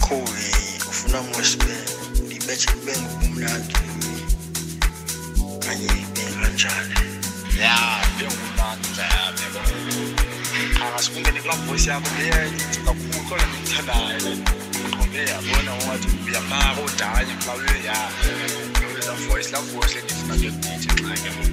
Kobe ufuna mwesibe libethe kubenga kumnandi kanye benga njalo bengumunandi yabo asikungene kula voice yakho leyo kakhulu khona ngithandayo ngqonde yabona ukuthi uyafaka udala mhlawumbe la voice ngifuna ngikuthi xa ke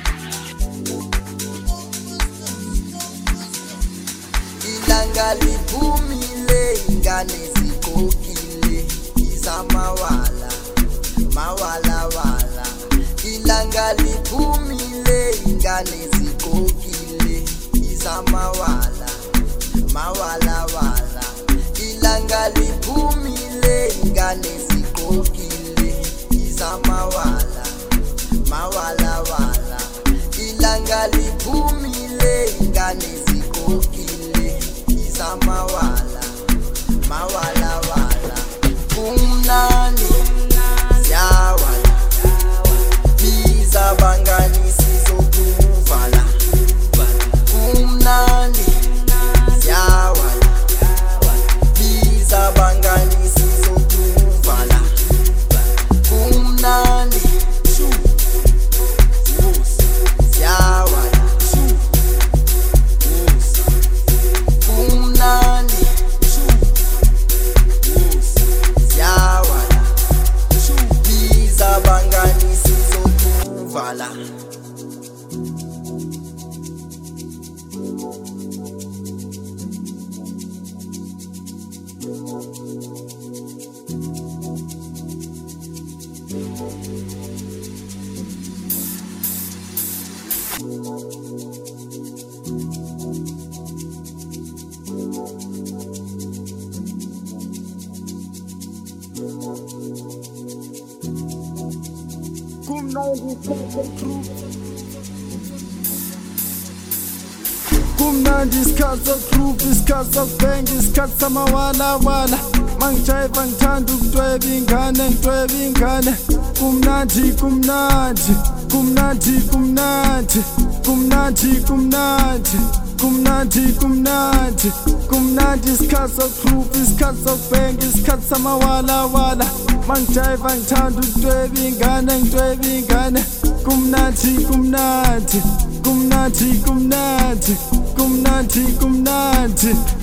ilanga liphumile ingane zigqokile izamawala mawala ilanga liphumile ingane zigqokile izamawala mawala ilanga liphumile ingane zigqokile izamawala mawala ilanga liphumile ingane zigqokile izamawala mawala kumnandi siyawala biza bangani sizokuvala kumnandi siyawala biza bangani sizokuvala kumnandi siyawala kumnandi siyawala biza bangani sizokuvala Kumnandi isikhathi sokuhlupha, isikhathi sokubhenga, isikhathi samawala mangijayiva ngithanda ukudweba ingane kumnandi isikhathi sokuhlupha, isikhathi sokubhenga, isikhathi samawala mangijayiva ngithanda ukudweba ingane kumnandi